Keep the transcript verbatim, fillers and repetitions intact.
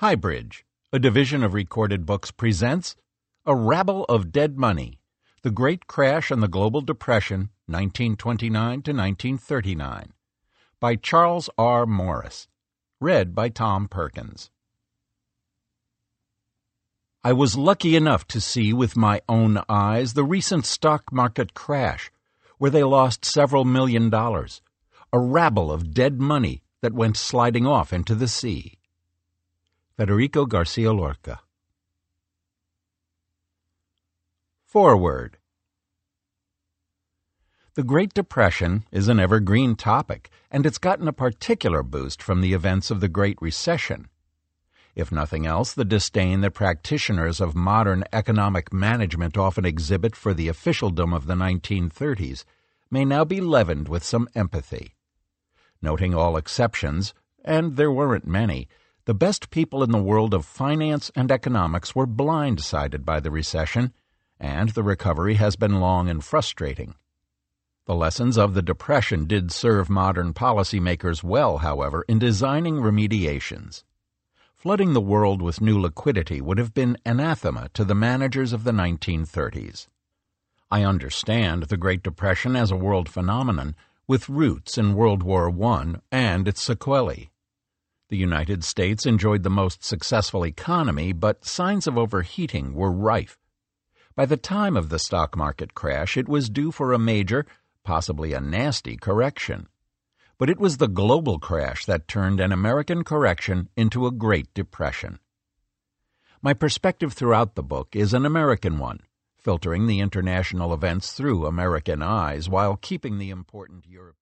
Highbridge, a division of Recorded Books, presents A Rabble of Dead Money, The Great Crash and the Global Depression, nineteen twenty-nine to nineteen thirty-nine, by Charles R. Morris, read by Tom Perkins. I was lucky enough to see with my own eyes the recent stock market crash, where they lost several million dollars, a rabble of dead money that went sliding off into the sea. Federico Garcia Lorca. Foreword. The Great Depression is an evergreen topic, and it's gotten a particular boost from the events of the Great Recession. If nothing else, the disdain that practitioners of modern economic management often exhibit for the officialdom of the nineteen thirties may now be leavened with some empathy. Noting all exceptions, and there weren't many, the best people in the world of finance and economics were blindsided by the recession, and the recovery has been long and frustrating. The lessons of the Depression did serve modern policymakers well, however, in designing remediations. Flooding the world with new liquidity would have been anathema to the managers of the nineteen thirties. I understand the Great Depression as a world phenomenon with roots in World War One and its sequelae. The United States enjoyed the most successful economy, but signs of overheating were rife. By the time of the stock market crash, it was due for a major, possibly a nasty, correction. But it was the global crash that turned an American correction into a Great Depression. My perspective throughout the book is an American one, filtering the international events through American eyes while keeping the important European